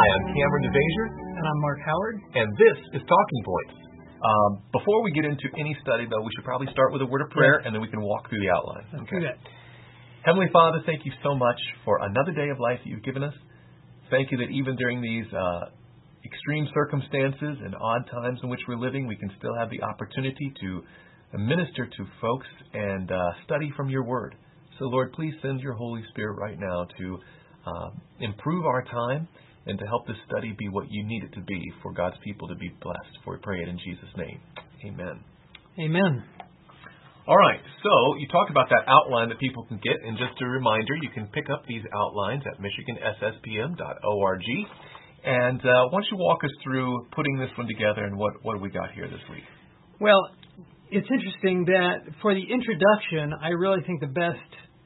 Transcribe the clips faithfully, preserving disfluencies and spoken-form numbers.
Hi, I'm Cameron DeVasier. And I'm Mark Howard. And this is Talking Points. Um, before we get into any study, though, we should probably start with a word of prayer, yes. and then we can walk through the outline. Let's okay. do that. Heavenly Father, thank you so much for another day of life that you've given us. Thank you that even during these uh, extreme circumstances and odd times in which we're living, we can still have the opportunity to minister to folks and uh, study from your word. So, Lord, please send your Holy Spirit right now to uh, improve our time and to help this study be what you need it to be for God's people to be blessed. For we pray it in Jesus' name. Amen. Amen. All right, so you talked about that outline that people can get, and just a reminder, you can pick up these outlines at michigan s s p m dot org. And uh, why don't you walk us through putting this one together, and what, what do we got here this week? Well, it's interesting that for the introduction, I really think the best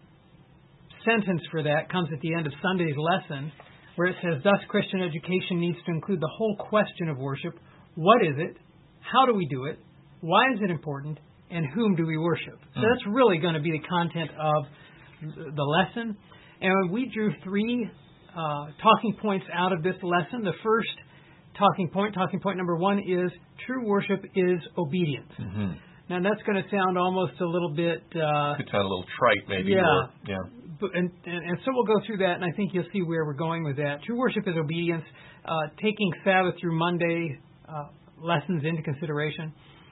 sentence for that comes at the end of Sunday's lesson, where it says, thus Christian education needs to include the whole question of worship. What is it? How do we do it? Why is it important? And whom do we worship? So mm. that's really going to be the content of the lesson. And we drew three uh, talking points out of this lesson. The first talking point, talking point number one, is true worship is obedience. Mm-hmm. Now, that's going to sound almost a little bit... Uh, Could sound a little trite, maybe. Yeah. Or, yeah. But, and, and, and so we'll go through that, and I think you'll see where we're going with that. True worship is obedience, uh, taking Sabbath through Monday uh, lessons into consideration.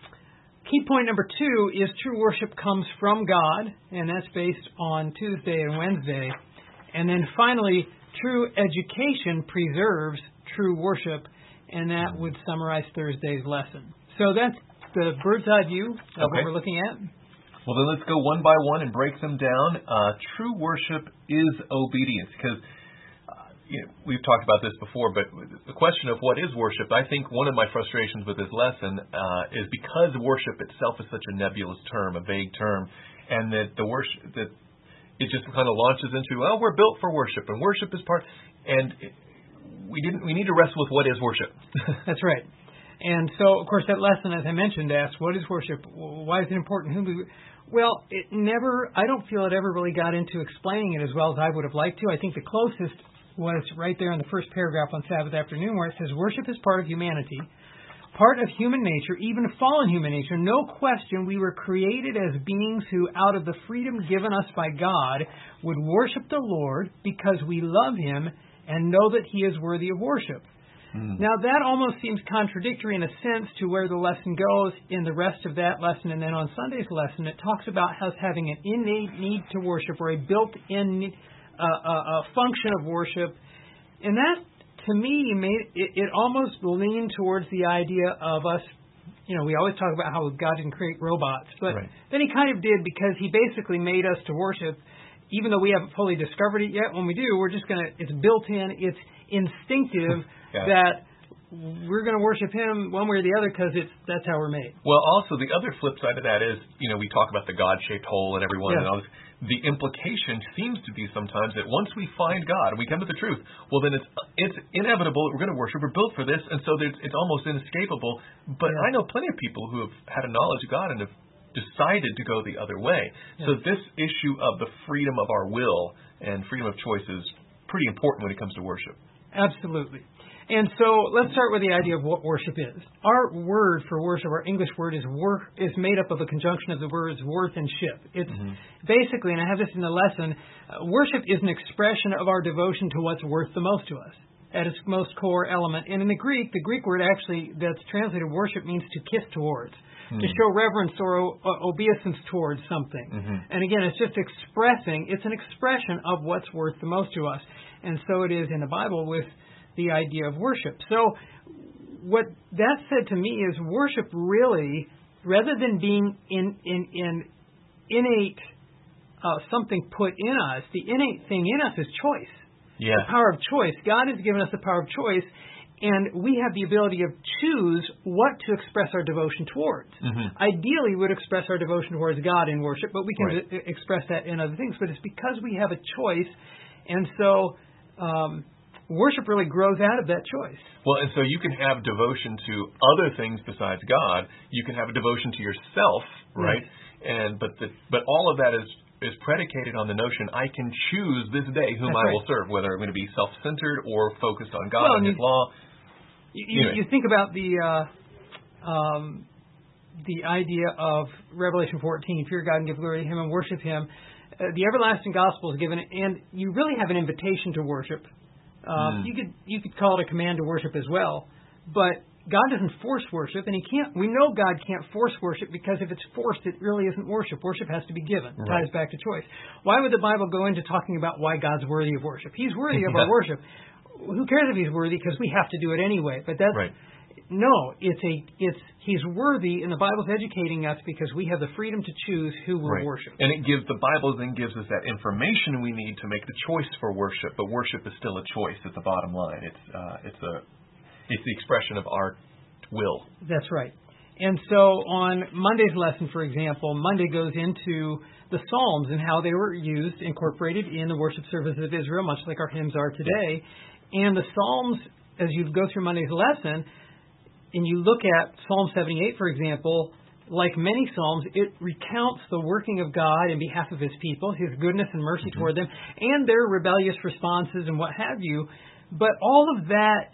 Key point number two is true worship comes from God, and that's based on Tuesday and Wednesday. And then finally, true education preserves true worship, and that would summarize Thursday's lesson. So that's the bird's eye view of okay. what we're looking at. Well, then let's go one by one and break them down. Uh, true worship is obedience, because uh, you know, we've talked about this before, but the question of what is worship, I think one of my frustrations with this lesson uh, is because worship itself is such a nebulous term, a vague term, and that the worship that it just kind of launches into, oh, we're built for worship, and worship is part, and it, we didn't. We need to wrestle with what is worship. That's right. And so, of course, that lesson, as I mentioned, asks, what is worship? Why is it important? Whom do we... Well, it never, I don't feel it ever really got into explaining it as well as I would have liked to. I think the closest was right there in the first paragraph on Sabbath afternoon, where it says, worship is part of humanity, part of human nature, even fallen human nature. No question, we were created as beings who, out of the freedom given us by God, would worship the Lord because we love Him and know that He is worthy of worship. Mm. Now, that almost seems contradictory in a sense to where the lesson goes in the rest of that lesson. And then on Sunday's lesson, it talks about us having an innate need to worship, or a built-in uh, uh, function of worship. And that, to me, made it, it almost leaned towards the idea of us. You know, we always talk about how God didn't create robots. But right. then He kind of did, because He basically made us to worship. Even though we haven't fully discovered it yet, when we do, we're just going to, it's built in, it's instinctive yeah. that we're going to worship Him one way or the other because it's that's how we're made. Well, also, the other flip side of that is, you know, we talk about the God-shaped hole and everyone yeah. and all this. The implication seems to be sometimes that once we find God and we come to the truth, well, then it's it's inevitable that we're going to worship. We're built for this, and so it's almost inescapable. But yeah. I know plenty of people who have had a knowledge of God and have decided to go the other way. Yeah. So this issue of the freedom of our will and freedom of choice is pretty important when it comes to worship. Absolutely. And so let's start with the idea of what worship is. Our word for worship, our English word, is worth, is made up of a conjunction of the words worth and ship. It's mm-hmm. basically, and I have this in the lesson, uh, worship is an expression of our devotion to what's worth the most to us, at its most core element. And in the Greek, the Greek word actually that's translated worship means to kiss towards. To show reverence or o- obeisance towards something. Mm-hmm. And again, it's just expressing, it's an expression of what's worth the most to us. And so it is in the Bible with the idea of worship. So what that said to me is worship really, rather than being in, in, in innate, uh, something put in us, the innate thing in us is choice. Yeah. The power of choice. God has given us the power of choice. And we have the ability to choose what to express our devotion towards. Mm-hmm. Ideally, we would express our devotion towards God in worship, but we can right. d- express that in other things. But it's because we have a choice, and so um, worship really grows out of that choice. Well, and so you can have devotion to other things besides God. You can have a devotion to yourself, right? Yes. And but the, but all of that is is predicated on the notion I can choose this day whom That's I right. will serve, whether I'm going to be self-centered or focused on God Well, and you, His law. You, you, Anyway. you think about the uh, um, the idea of Revelation fourteen, fear God and give glory to Him and worship Him. Uh, the everlasting gospel is given, and you really have an invitation to worship. Uh, mm. You could you could call it a command to worship as well, but God doesn't force worship, and He can't. We know God can't force worship because if it's forced, it really isn't worship. Worship has to be given. It Right. ties back to choice. Why would the Bible go into talking about why God's worthy of worship? He's worthy of our worship. Who cares if He's worthy? Because we have to do it anyway. But that's Right. no. It's a it's He's worthy, and the Bible's educating us because we have the freedom to choose who we'll Right. worship. And it gives the Bible then gives us that information we need to make the choice for worship. But worship is still a choice at the bottom line. It's uh, it's a it's the expression of our will. That's right. And so on Monday's lesson, for example, Monday goes into the Psalms and how they were used, incorporated in the worship services of Israel, much like our hymns are today. And the Psalms, as you go through Monday's lesson, and you look at Psalm seventy-eight, for example, like many Psalms, it recounts the working of God in behalf of His people, His goodness and mercy mm-hmm. toward them, and their rebellious responses and what have you. But all of that,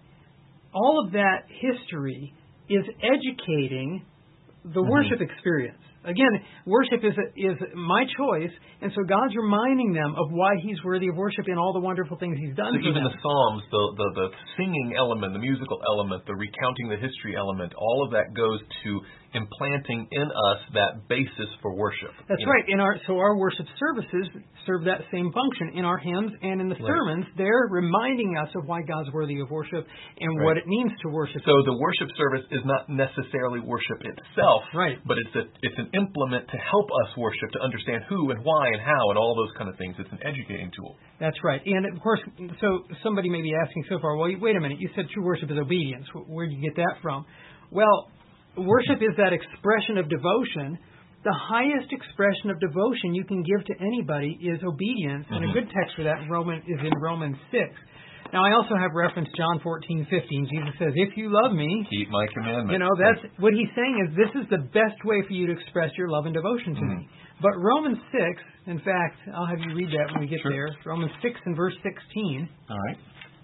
all of that history is educating the mm-hmm. worship experience. Again, worship is a, is my choice, and so God's reminding them of why He's worthy of worship and all the wonderful things He's done so for even them. the Psalms, the, the the singing element, the musical element, the recounting the history element, all of that goes to implanting in us that basis for worship. That's right. In our so our worship services serve that same function in our hymns and in the right. sermons. They're reminding us of why God's worthy of worship and right. what it means to worship. So the worship service is not necessarily worship itself, right. but it's a it's an implement to help us worship, to understand who and why and how and all those kind of things. It's an educating tool. That's right. And of course, so somebody may be asking so far, well, wait a minute, you said true worship is obedience. Where did you get that from? Well, worship is that expression of devotion. The highest expression of devotion you can give to anybody is obedience, and mm-hmm. a good text for that in Roman is in Romans six. Now, I also have reference John fourteen fifteen. Jesus says, "If you love me, keep my commandments." You know, that's right. What He's saying is this is the best way for you to express your love and devotion to mm-hmm. me. But Romans six, in fact, I'll have you read that when we get sure. there. Romans six and verse sixteen. All right.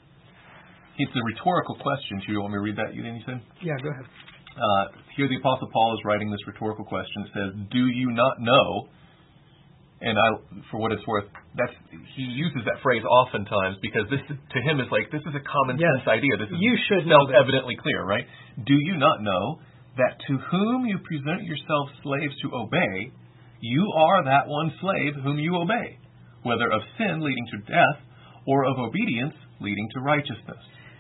It's a rhetorical question. Do you want me to read that? You then you said? Yeah, go ahead. Uh, here the Apostle Paul is writing this rhetorical question. It says, "Do you not know?" And I, for what it's worth, that's he uses that phrase oftentimes because this to him is like this is a common yes. sense idea. This is you should know self-evidently clear, right? Do you not know that to whom you present yourselves slaves to obey, you are that one slave whom you obey, whether of sin leading to death or of obedience leading to righteousness?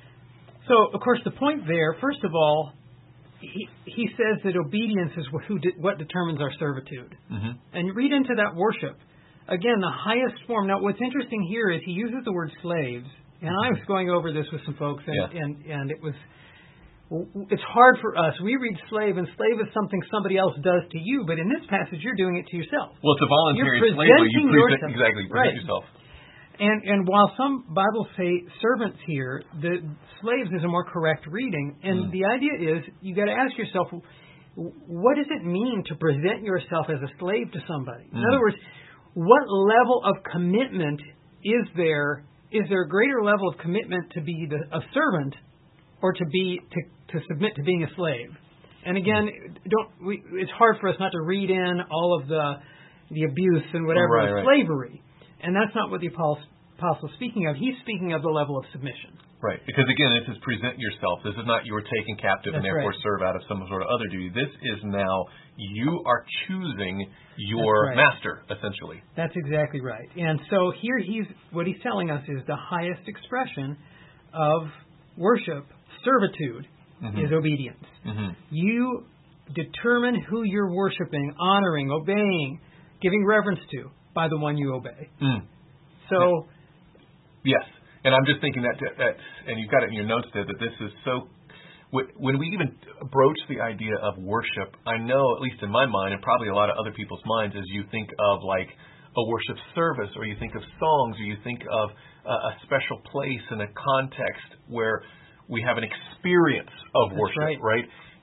So, of course, the point there, first of all, He, he says that obedience is what, who de, what determines our servitude. Mm-hmm. And you read into that worship. Again, the highest form. Now, what's interesting here is he uses the word slaves. And I was going over this with some folks, and, yeah. and, and it was it's hard for us. We read slave, and slave is something somebody else does to you. But in this passage, you're doing it to yourself. Well, it's a voluntary you're slavery. You present, yourself. exactly, present right. yourself. And and while some Bibles say servants here, the slaves is a more correct reading. And mm. the idea is you got to ask yourself, what does it mean to present yourself as a slave to somebody? In mm. other words, what level of commitment is there? Is there a greater level of commitment to be the, a servant, or to be to, to submit to being a slave? And again, don't we, it's hard for us not to read in all of the the abuse and whatever right, of right. slavery. And that's not what the apostle is speaking of. He's speaking of the level of submission. Right. Because, again, this is present yourself. This is not you were taken captive that's and therefore right. serve out of some sort of other duty. This is now you are choosing your right. master, essentially. That's exactly right. And so here he's what he's telling us is the highest expression of worship, servitude, mm-hmm. is obedience. Mm-hmm. You determine who you're worshiping, honoring, obeying, giving reverence to by the one you obey. Mm. So, yes, and I'm just thinking that, that, and you've got it in your notes there, that this is so, when we even broach the idea of worship, I know, at least in my mind, and probably a lot of other people's minds, as you think of like a worship service, or you think of songs, or you think of a, a special place and a context where we have an experience of That's worship, right? right?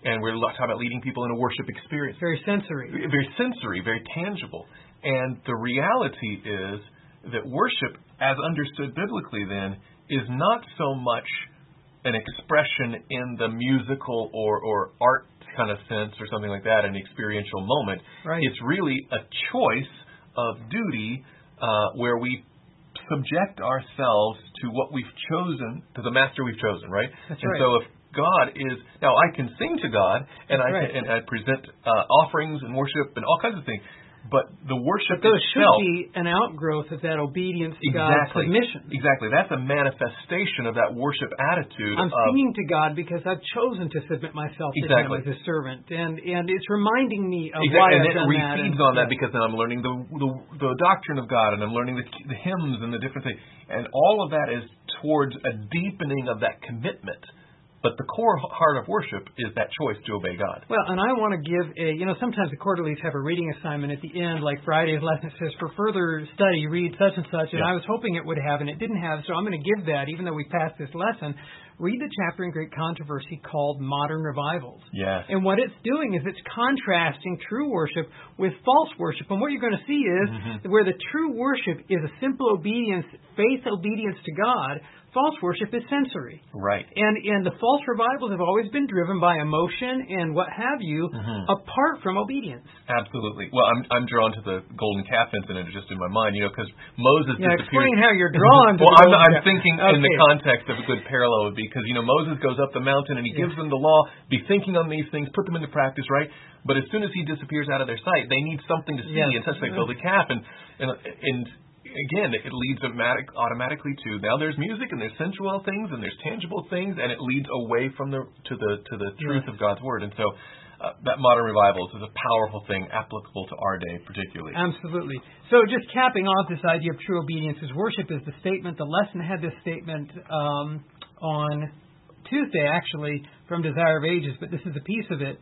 And we're talking about leading people in a worship experience. Very sensory. Very sensory, very tangible. And the reality is that worship, as understood biblically then, is not so much an expression in the musical or, or art kind of sense or something like that, an experiential moment. Right. It's really a choice of duty uh, where we subject ourselves to what we've chosen, to the master we've chosen, right? That's and right. so if God is, now I can sing to God, and That's I right. can, and I present uh, offerings and worship and all kinds of things, but the worship But those itself, should be an outgrowth of that obedience to exactly, God's submission. Exactly. That's a manifestation of that worship attitude. I'm of, singing to God because I've chosen to submit myself exactly. to Him as a servant, and and it's reminding me of exactly. why and I've then done it that. feeds and, on that yeah. because then I'm learning the, the the doctrine of God, and I'm learning the, the hymns and the different things, and all of that is towards a deepening of that commitment. But the core heart of worship is that choice to obey God. Well, and I want to give a, you know, sometimes the quarterlies have a reading assignment at the end, like Friday's lesson says, for further study, read such and such, and yeah. I was hoping it would have, and it didn't have, so I'm going to give that, even though we passed this lesson. Read the chapter in Great Controversy called Modern Revivals. Yes. And what it's doing is it's contrasting true worship with false worship. And what you're going to see is mm-hmm. where the true worship is a simple obedience, faith obedience to God, false worship is sensory. Right. And and the false revivals have always been driven by emotion and what have you, mm-hmm. apart from obedience. Absolutely. Well, I'm I'm drawn to the golden calf incident just in my mind, you know, because Moses Yeah, disappeared. explain how you're drawn to well, the I'm, golden I'm calf. thinking Okay. in the context of a good parallel would be because, you know, Moses goes up the mountain and he Yeah. gives them the law, be thinking on these things, put them into practice, right? But as soon as he disappears out of their sight, they need something to see, Yes. and such they build a calf. And, and, and again, it leads automatic, automatically to now there's music and there's sensual things and there's tangible things, and it leads away from the to the to the truth Yes. of God's word. And so uh, that modern revivals is a powerful thing, applicable to our day particularly. Absolutely. So just capping off this idea of true obedience is worship is the statement. The lesson had this statement um, on Tuesday, actually, from Desire of Ages, but this is a piece of it.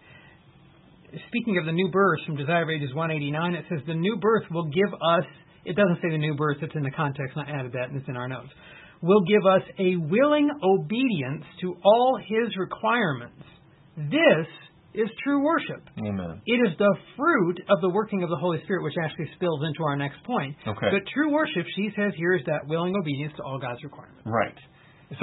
Speaking of the new birth from Desire of Ages one eighty-nine, it says the new birth will give us, it doesn't say the new birth, it's in the context, and I added that, and it's in our notes, will give us a willing obedience to all His requirements. This is true worship. Amen. It is the fruit of the working of the Holy Spirit, which actually spills into our next point. Okay. But true worship, she says here, is that willing obedience to all God's requirements. Right. So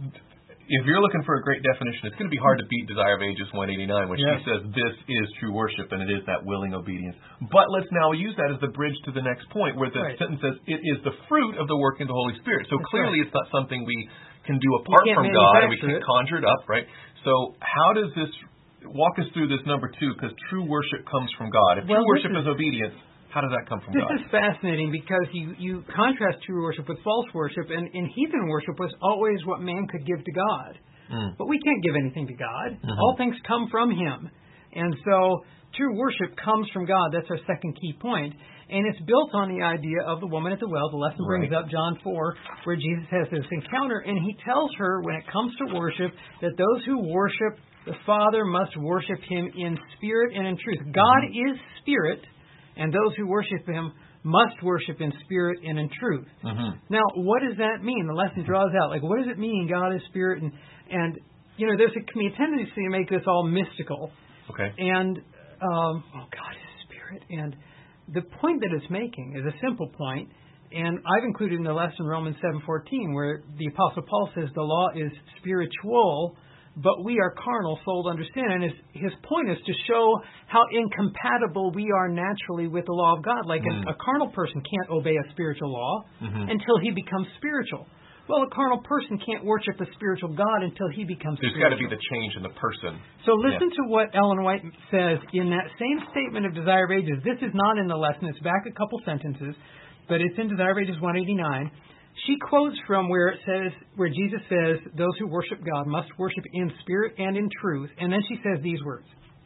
if you're looking for a great definition, it's going to be hard to beat Desire of Ages one eighty-nine, which Yes. she says this is true worship, and it is that willing obedience. But let's now use that as the bridge to the next point, where the Right. sentence says it is the fruit of the working of the Holy Spirit. So That's clearly right. it's not something we can do apart can't from God, and we manufacture can't it. conjure it up, right? So how does this, walk us through this number two, because true worship comes from God. If Well, true this worship is- is obedience, how does that come from This God? is fascinating because you, you contrast true worship with false worship, and, and heathen worship was always what man could give to God. Mm. But we can't give anything to God. Mhm. All things come from Him. And so true worship comes from God. That's our second key point. And it's built on the idea of the woman at the well. The lesson brings Right. up John four, where Jesus has this encounter, and He tells her when it comes to worship that those who worship the Father must worship Him in spirit and in truth. God Mm-hmm. is spirit, and those who worship Him must worship in spirit and in truth. Mm-hmm. Now, what does that mean? The lesson draws out, like, what does it mean, God is spirit? And, and you know, there's a, can be a tendency to make this all mystical. Okay. And, um, oh, God is spirit. And the point that it's making is a simple point, and I've included in the lesson Romans seven fourteen, where the Apostle Paul says the law is spiritual, but we are carnal, sold under sin. And his, his point is to show how incompatible we are naturally with the law of God. Like Mm. a, a carnal person can't obey a spiritual law Mhm. until he becomes spiritual. Well, a carnal person can't worship a spiritual God until he becomes There's got to spiritual. be the change in the person. So listen Yeah. to what Ellen White says in that same statement of Desire of Ages. This is not in the lesson. It's back a couple sentences, but it's in Desire of Ages one eighty-nine. She quotes from where it says, where Jesus says, those who worship God must worship in spirit and in truth. And then she says these words.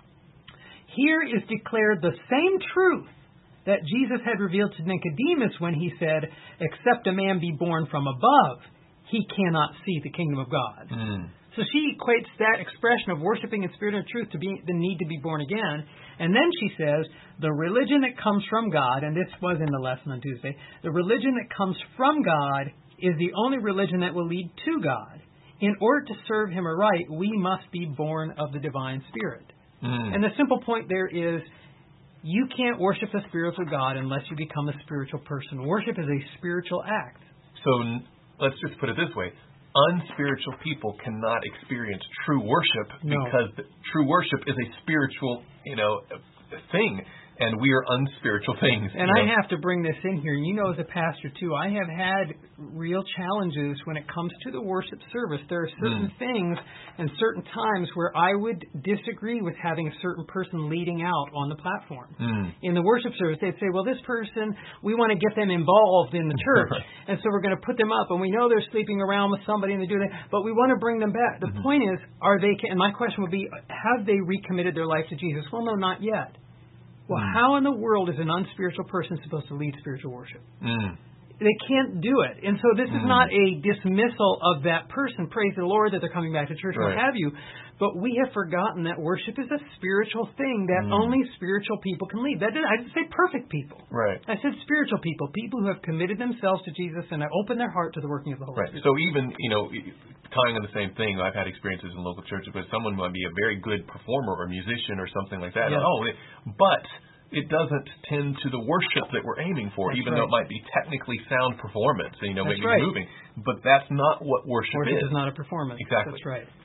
Here is declared the same truth that Jesus had revealed to Nicodemus when he said, except a man be born from above, he cannot see the kingdom of God. Mm. So she equates that expression of worshiping in spirit and truth to be the need to be born again. And then she says, the religion that comes from God, and this was in the lesson on Tuesday, the religion that comes from God is the only religion that will lead to God. in order to serve Him aright, we must be born of the divine Spirit. Mm. And the simple point there is, you can't worship the spiritual God unless you become a spiritual person. Worship is a spiritual act. So n- let's just put it this way. Unspiritual people cannot experience true worship No. because the, true worship is a spiritual, you know, thing. And we are unspiritual things. And you know? I have to bring this in here. You know, as a pastor, too, I have had real challenges when it comes to the worship service. There are certain mm. things and certain times where I would disagree with having a certain person leading out on the platform. Mm. In the worship service, they'd say, well, this person, we want to get them involved in the church. And so we're going to put them up. And we know they're sleeping around with somebody and they do that. But we want to bring them back. The mm-hmm. point is, are they, and my question would be, have they recommitted their life to Jesus? Well, no, not yet. Well, mm. how in the world is an unspiritual person supposed to lead spiritual worship? Mm. They can't do it. And so this mm. is not a dismissal of that person. Praise the Lord that they're coming back to church, right. what have you. But we have forgotten that worship is a spiritual thing that mm. only spiritual people can lead. That didn't, I didn't say perfect people. Right. I said spiritual people, people who have committed themselves to Jesus and have opened their heart to the working of the Holy right. Spirit. So even, you know, tying on the same thing, I've had experiences in local churches where someone might be a very good performer or musician or something like that. Yes. Oh, but it doesn't tend to the worship that we're aiming for, That's even right. though it might be technically sound performance, you know, That's maybe right. moving. But that's not what worship, worship is. is not a performance. Exactly. That's right.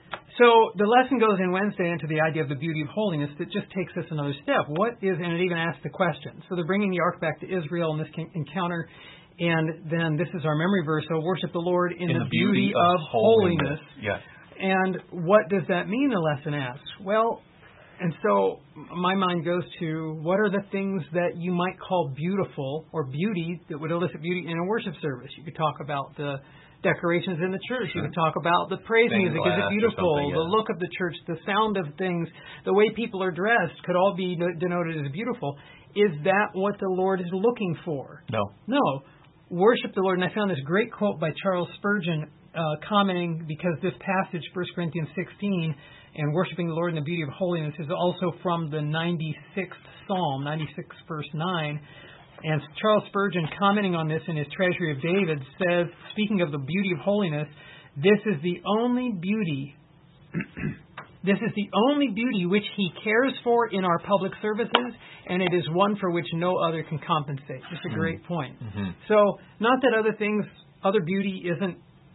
So the lesson goes in Wednesday into the idea of the beauty of holiness that just takes us another step. What is, and it even asks the question. So they're bringing the ark back to Israel in this encounter, and then this is our memory verse, so worship the Lord in, in the, the beauty, beauty of, of holiness. holiness. Yes. And what does that mean, the lesson asks? Well, and so my mind goes to, what are the things that you might call beautiful or beauty that would elicit beauty in a worship service? You could talk about the decorations in the church. Sure. You could talk about the praise Stained music. Is it beautiful? yeah. The look of the church, the sound of things, the way people are dressed could all be denoted as beautiful. Is that what the Lord is looking for? No. No. Worship the Lord. And I found this great quote by Charles Spurgeon uh, commenting, because this passage, First Corinthians sixteen, and worshiping the Lord in the beauty of holiness, is also from the ninety-sixth Psalm, ninety-six verse nine. And Charles Spurgeon, commenting on this in his Treasury of David, says, speaking of the beauty of holiness, this is the only beauty, this is the only beauty which He cares for in our public services, and it is one for which no other can compensate. Just a great point. Mm-hmm. So, not that other things, other beauty isn't,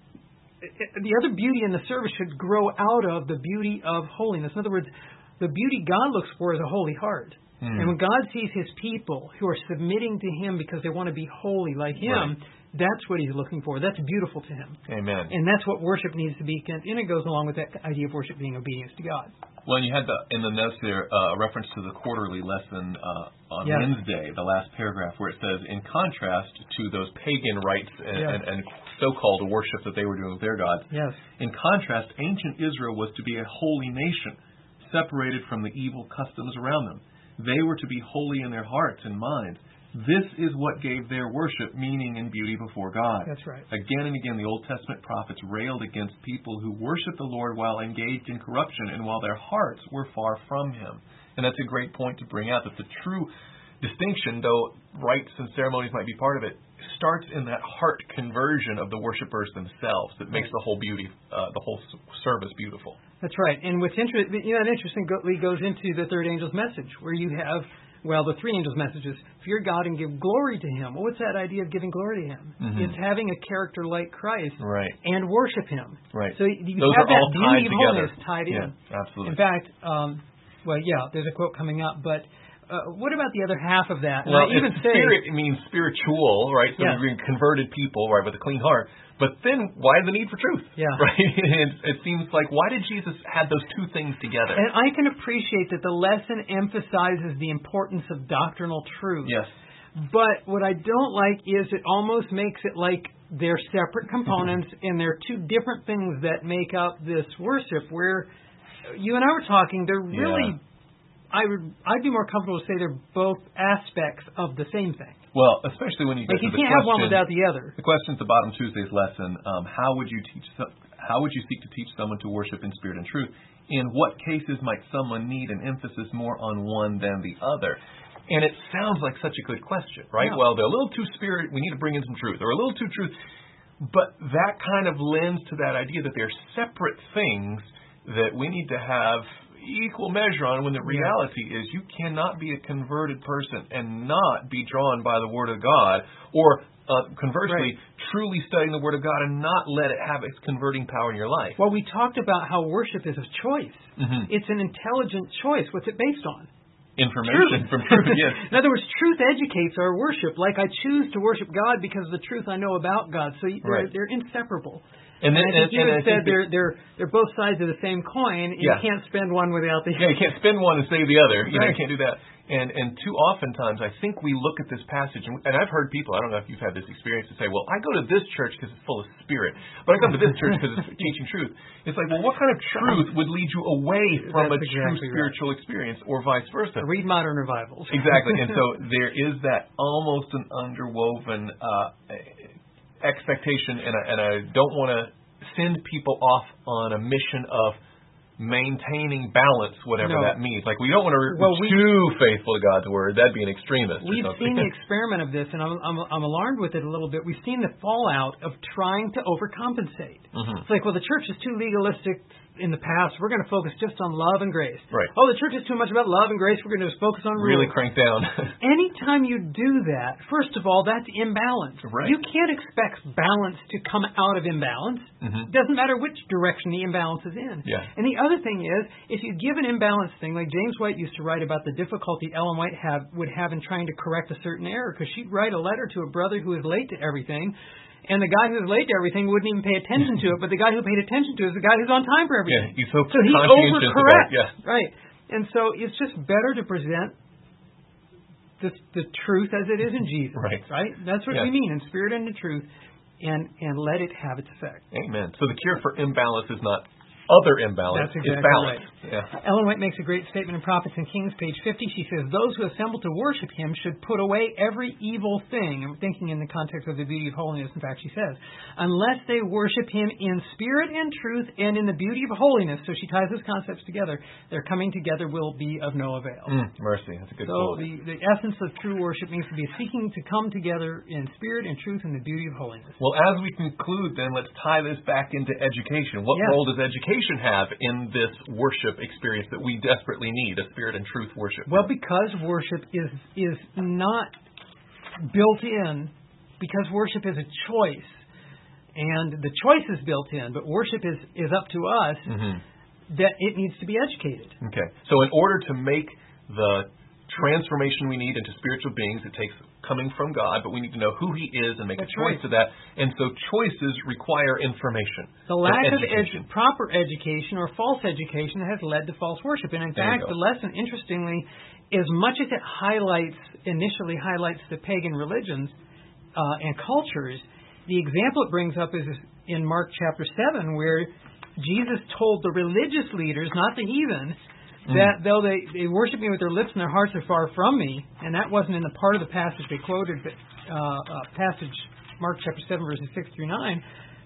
the other beauty in the service should grow out of the beauty of holiness. In other words, the beauty God looks for is a holy heart. Mm. And when God sees His people who are submitting to Him because they want to be holy like Him, right. That's what He's looking for. That's beautiful to Him. Amen. And that's what worship needs to be. And it goes along with that idea of worship being obedience to God. Well, you had the, in the notes there uh, a reference to the quarterly lesson uh, on yes. Wednesday, the last paragraph, where it says, in contrast to those pagan rites and, yes. and, and so-called worship that they were doing with their gods, yes. in contrast, ancient Israel was to be a holy nation, separated from the evil customs around them. They were to be holy in their hearts and minds. This is what gave their worship meaning and beauty before God. That's right. Again and again, the Old Testament prophets railed against people who worshiped the Lord while engaged in corruption and while their hearts were far from Him. And that's a great point to bring out, that the true distinction, though rites and ceremonies might be part of it, starts in that heart conversion of the worshipers themselves that makes the whole beauty, uh, the whole service beautiful. That's right. And what's interesting, you know, that interestingly goes into the third angel's message, where you have, well, the three angels' messages: fear God and give glory to Him. Well, what's that idea of giving glory to Him? Mm-hmm. It's having a character like Christ, right. and worship Him. Right. So you Those have are that all beauty tied of together. holiness tied yeah, in. Absolutely. In fact, um, well, yeah, there's a quote coming up, but uh, what about the other half of that? Well, and I even say, spirit means spiritual, right? So yeah. we're converted people, right, with a clean heart. But then, why the need for truth? Yeah. Right? And it seems like, why did Jesus have those two things together? And I can appreciate that the lesson emphasizes the importance of doctrinal truth. Yes. But what I don't like is it almost makes it like they're separate components and they're two different things that make up this worship, where you and I were talking, they're really, yeah. I would, I'd be more comfortable to say they're both aspects of the same thing. Well, especially when you get like to you the can't question, have one without the other. The question at the bottom of Tuesday's lesson: um, How would you teach? How would you seek to teach someone to worship in spirit and truth? In what cases might someone need an emphasis more on one than the other? And it sounds like such a good question, right? Yeah. Well, they're a little too spirit. We need to bring in some truth, or a little too truth. But that kind of lends to that idea that they're separate things that we need to have equal measure on, when the reality yeah. is you cannot be a converted person and not be drawn by the Word of God, or uh, conversely, right. truly studying the Word of God and not let it have its converting power in your life. Well, we talked about how worship is a choice. Mm-hmm. It's an intelligent choice. What's it based on? Information truth. from truth, yes. In other words, truth educates our worship. Like I choose to worship God because of the truth I know about God. So they're, right. they're inseparable. And, then, and I think and, you and had said they're they're they're both sides of the same coin. And yeah. You can't spend one without the other. Yeah, you can't spend one and save the other. You right. know, you can't do that. And and too oftentimes, I think we look at this passage, and, and I've heard people, I don't know if you've had this experience, to say, well, I go to this church because it's full of spirit, but I come to this church because it's teaching truth. It's like, well, what kind of truth would lead you away from That's a exactly true spiritual right. experience, or vice versa? Read modern revivals. Exactly. And so there is that almost an underwoven uh, expectation, and I, and I don't want to send people off on a mission of maintaining balance, whatever no. that means. Like, we don't want to be well, we, too faithful to God's Word. That'd be an extremist. We've seen the experiment of this, and I'm, I'm, I'm alarmed with it a little bit. We've seen the fallout of trying to overcompensate. Mm-hmm. It's like, well, the church is too legalistic in the past. We're going to focus just on love and grace. Right. Oh, the church is too much about love and grace. We're going to just focus on rules. Really crank down. Anytime you do that, first of all, that's imbalance. Right. You can't expect balance to come out of imbalance. Mm-hmm. Doesn't matter which direction the imbalance is in. Yeah. And the other thing is, if you give an imbalanced thing, like James White used to write about the difficulty Ellen White have, would have in trying to correct a certain error, because she'd write a letter to a brother who was late to everything, and the guy who was late to everything wouldn't even pay attention to it, but the guy who paid attention to it is the guy who's on time for everything. Yeah, he's so, so he conscientious overcorrects. about, yeah. Right. And so it's just better to present the, the truth as it is in Jesus. Right. Right? That's what yeah. we mean, in spirit and in truth, and, and let it have its effect. Amen. So the cure for imbalance is not other imbalance. That's exactly it's balance. right. Yeah. Ellen White makes a great statement in Prophets and Kings, page fifty. She says, those who assemble to worship him should put away every evil thing. I'm thinking in the context of the beauty of holiness. In fact, she says, unless they worship him in spirit and truth and in the beauty of holiness. So she ties those concepts together. Their coming together will be of no avail. Mm, mercy. That's a good So quote. the, the essence of true worship means to be seeking to come together in spirit and truth and the beauty of holiness. Well, as we conclude, then, let's tie this back into education. What yes. role does education have in this worship experience that we desperately need, a spirit and truth worship? Well, because worship is is not built in, because worship is a choice, and the choice is built in, but worship is, is up to us, mm-hmm. that it needs to be educated. Okay. So in order to make the transformation we need into spiritual beings, it takes coming from God, but we need to know who he is and make That's a choice right. to that. And so choices require information. The lack of education. edu- proper education or false education has led to false worship. And in There fact, the lesson, interestingly, as much as it highlights, initially highlights the pagan religions uh, and cultures, the example it brings up is in Mark chapter seven, where Jesus told the religious leaders, not the heathen, that though they, they worship me with their lips and their hearts are far from me, and that wasn't in the part of the passage they quoted, but uh, uh, passage Mark chapter seven, verses six through nine,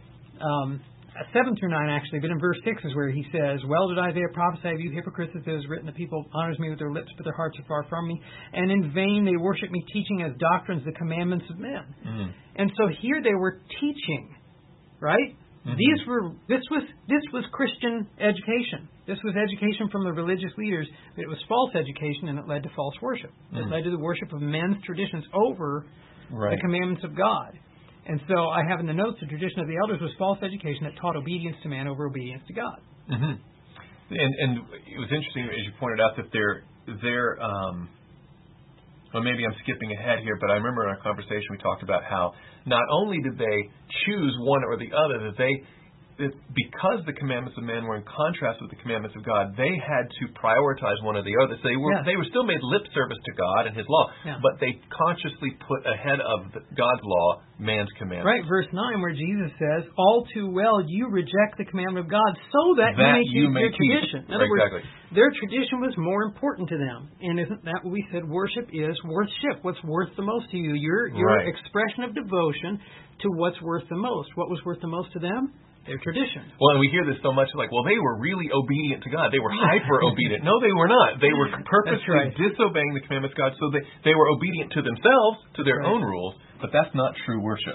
um, seven through nine actually, but in verse six is where he says, well did Isaiah prophesy of you hypocrites, as it is written, the people honors me with their lips, but their hearts are far from me, and in vain they worship me, teaching as doctrines the commandments of men. Mm. And so here they were teaching, right? Mm-hmm. These were this was this was Christian education. This was education from the religious leaders, but it was false education, and it led to false worship. Mm. It led to the worship of men's traditions over right. the commandments of God. And so I have in the notes the tradition of the elders was false education that taught obedience to man over obedience to God. Mm-hmm. And and it was interesting as you pointed out that they're they're um, well, maybe I'm skipping ahead here, but I remember in our conversation we talked about how not only did they choose one or the other, that they, that because the commandments of man were in contrast with the commandments of God, they had to prioritize one or the other. So they were, yeah. they were still made lip service to God and his law, yeah. but they consciously put ahead of the, God's law man's commandments. Right, verse nine, where Jesus says, all too well you reject the commandment of God so that, that you may keep you may your keep. tradition. In other right, words, exactly. their tradition was more important to them. And isn't that what we said? Worship is worship. What's worth the most to you? Your, your right. expression of devotion to what's worth the most. What was worth the most to them? Their tradition. Well, and we hear this so much, like, well, they were really obedient to God. They were hyper-obedient. No, they were not. They were purposely right. disobeying the commandments of God, so they, they were obedient to themselves, to their right. own rules, but that's not true worship.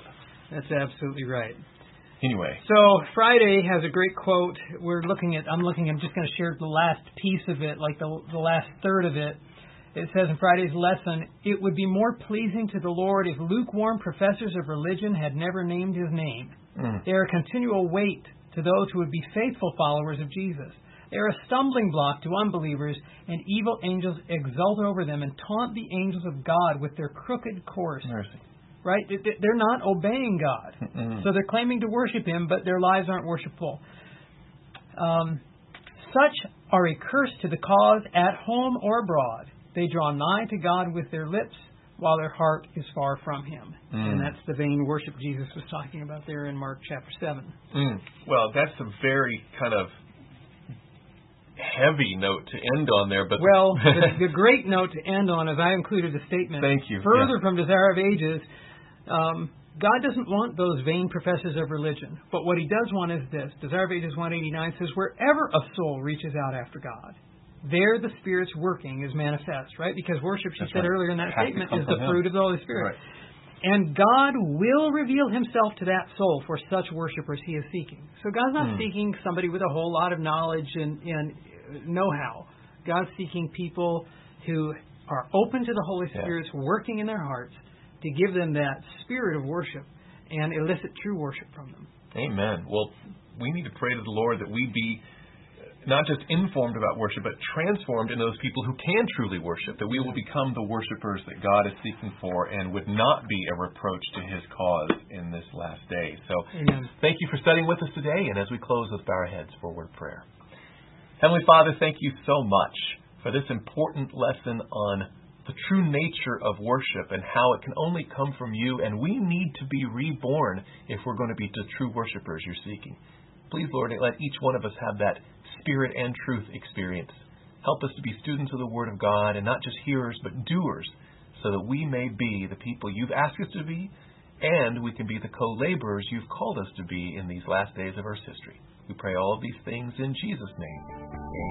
That's absolutely right. Anyway. So Friday has a great quote. We're looking at, I'm looking, I'm just going to share the last piece of it, like the, the last third of it. It says in Friday's lesson, it would be more pleasing to the Lord if lukewarm professors of religion had never named his name. Mm. They are a continual weight to those who would be faithful followers of Jesus. They are a stumbling block to unbelievers, and evil angels exult over them and taunt the angels of God with their crooked course. Mercy. Right? They're not obeying God. Mm-hmm. So they're claiming to worship him, but their lives aren't worshipful. Um, such are a curse to the cause at home or abroad. They draw nigh to God with their lips, while their heart is far from him. Mm. And that's the vain worship Jesus was talking about there in Mark chapter seven. Mm. Well, that's a very kind of heavy note to end on there. But Well, the, the great note to end on is I included a statement. Thank you. Further yeah. from Desire of Ages, um, God doesn't want those vain professors of religion. But what he does want is this. Desire of Ages one eighty-nine says, wherever a soul reaches out after God, there the Spirit's working is manifest, right? Because worship, she That's said right. earlier in that Has statement, to come is the from fruit him. of the Holy Spirit. Right. And God will reveal himself to that soul for such worshipers he is seeking. So God's not mm. seeking somebody with a whole lot of knowledge and, and know-how. God's seeking people who are open to the Holy Spirit's yeah. working in their hearts to give them that spirit of worship and elicit true worship from them. Amen. Well, we need to pray to the Lord that we be not just informed about worship, but transformed into those people who can truly worship, that we will become the worshipers that God is seeking for and would not be a reproach to his cause in this last day. So Amen. Thank you for studying with us today, and as we close, let's bow our heads for a word of prayer. Heavenly Father, thank you so much for this important lesson on the true nature of worship and how it can only come from you, and we need to be reborn if we're going to be the true worshipers you're seeking. Please, Lord, let each one of us have that spirit and truth experience. Help us to be students of the Word of God and not just hearers but doers, so that we may be the people you've asked us to be, and we can be the co-laborers you've called us to be in these last days of Earth's history. We pray all of these things in Jesus' name.